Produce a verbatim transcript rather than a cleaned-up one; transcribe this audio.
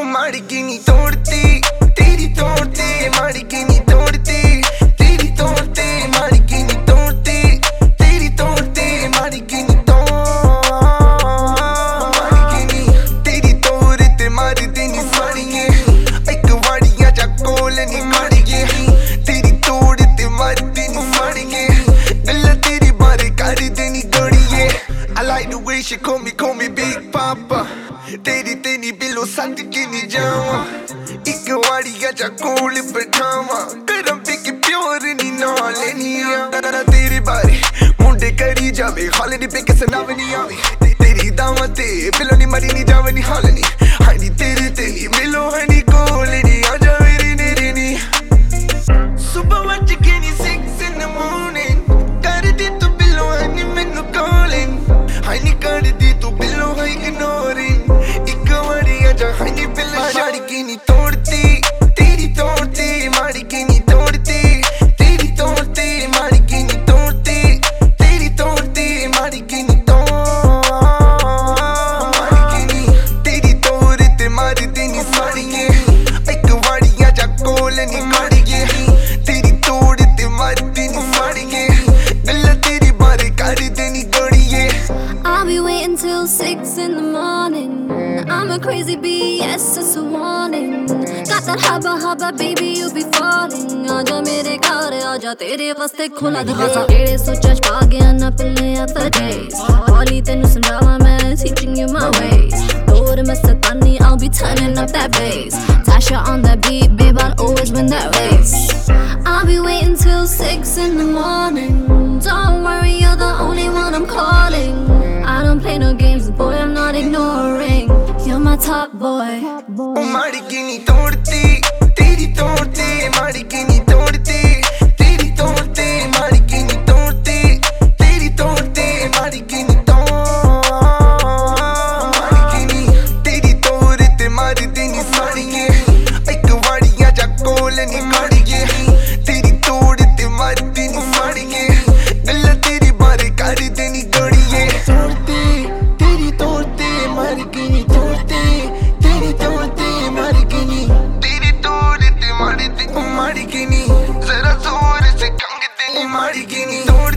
माड़ी की नहीं तोड़ती तेरी तोड़ती, माड़ी की नहीं तोड़ती तेरी तोड़ती, माड़ी की नहीं तोड़ती तेरी तोड़ती, माड़ी की नहीं तोड़ माड़ी की नहीं तेरी तोड़ते मारी देनी साड़िये एक वाड़िया जा कोल नहीं माड़िये तेरी तोड़ते मारी देनी साड़िये गल्ला तेरी बारे कारी देनी गड़िये। I like the way she call me, call me Big Papa तेरी तेरी बिलो सद की नहीं जावा एक वाड़िया जा कोल बैठावा करम पे के प्योर नहीं ना लेनिया तेरी बारे मुंडे करी जावे हाल नहीं पे कैसे नाव नहीं आवे तेरी दावते बिलो नहीं मरी नहीं जावे नहीं हाल नहीं हाय नहीं तेरे तेरी मिलो है नहीं कोल नहीं आ जा मेरी नेरी नहीं सुबह वच के नहीं six in the morning कर दी तू बिलो है नहीं मैनू calling हाय नहीं कर दी तू बिलो है ignoring एक वाड़िया जा हाय नहीं बिलो माड़ी की नहीं तोड़ती तेरी तोड़ती, माड़ी की नहीं तोड़ती तेरी तोड़ती, माड़ी की नहीं तोड़ती तेरी तोड़ती, माड़ी की नहीं तोड़ माड़ी की नहीं तेरी तोड़ते मारी देनी साड़िये एक वाड़िया जा कोल नहीं माड़िये तेरी तोड़ते मारी देनी साड़िये गल्ला तेरी बारे कारी देनी गड़िये। I'll be waiting till six in the morning. I'm a crazy B S, it's a warning. Got that hubba hubba, baby, you be falling. Aaja mere ghar, aaja tere vaste khula dharwaza. Tere socha ch pa gaya na pille after days. Holi tenu samjhawa main, teaching you my ways. Door mein satani, I'll be turning up that bass. Tasha on the beat, babe, I'll always win that race. I'll be waiting till six in the morning. Don't worry, you're the only one I'm calling. I don't play no games, boy, I'm not ignoring. You're my top boy. माड़ी की नहीं तोड़ती तेरी तोड़ती, माड़ी की नहीं तोड़ती तेरी तोड़ती, माड़ी की नहीं तोड़ती तेरी तोड़ती, माड़ी की नहीं तोड़ माड़ी की नहीं तेरी तोड़ते मारी देनी साड़िये एक वाड़िया जा कोल नहीं माड़िये तेरी तोड़ते मारी देनी साड़िये गल्ला तेरी बारे कारी देनी गड़िये। तोड़ती तेरी तोड़ती, मारी की नहीं तोड़ती तेरी तोड़ती, मारी की नहीं तेरी तोड़ते मारी देनी माड़ी की नहीं जरा जोर से कंग देनी माड़ी की नहीं।